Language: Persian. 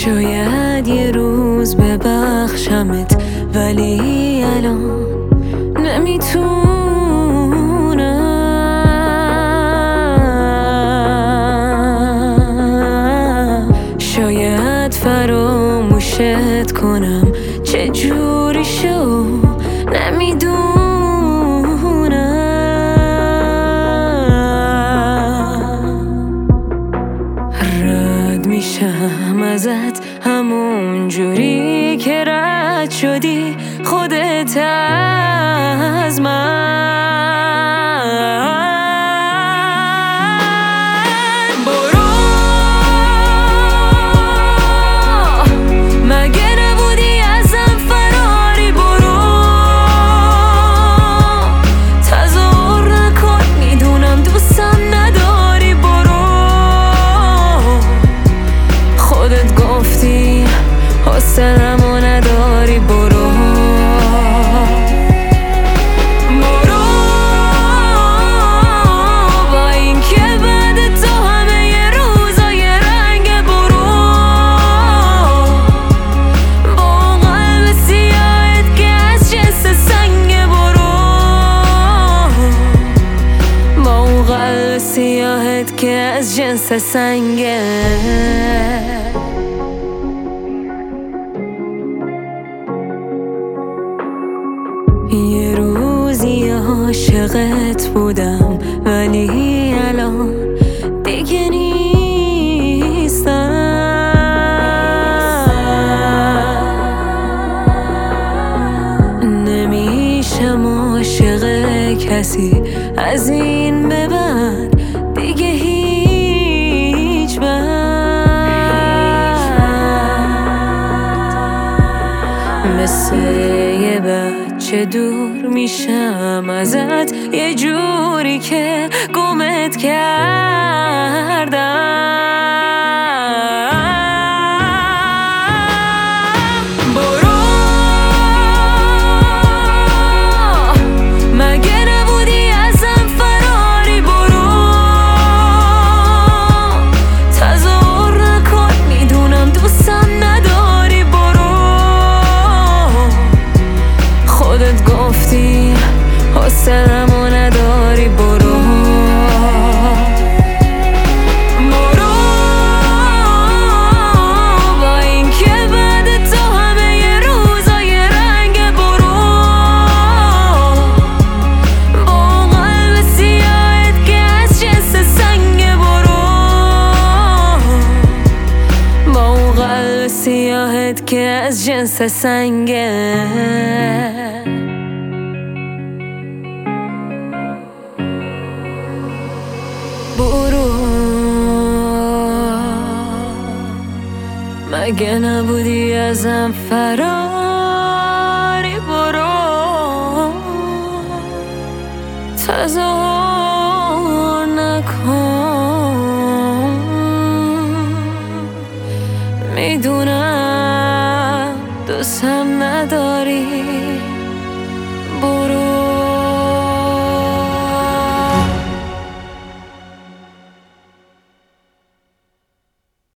شاید یه روز ببخشمت، ولی الان نمیتونم. شاید فراموشت کنم، چجوری شو نمیدونم. رد میشم ازت همون جوری که رد شدی خودت از من. برو، مگه نبودی ازم فراری؟ برو، تظاهر نکن، میدونم دوستم نداری. برو، خودت گفتی حوصله‌مو نداری. برو، سیاهت که از جنس سنگه. یه روزی عاشقت بودم، ولی الان دیگه نیستم. نمیشم عاشق کسی از این به بعد دیگه هیچ وقت. مثل یه بچه دور میشم ازت، یه جوری که گمت کردم. حوصله‌مو نداری. برو، برو، با اینکه بعد تو همه یه روزای رنگ. برو، با قلب سیاهت که از جنس سنگه. برو، با قلب سیاهت که از جنس سنگه. برو، مگه نبودی ازم فراری؟ برو، تظاهر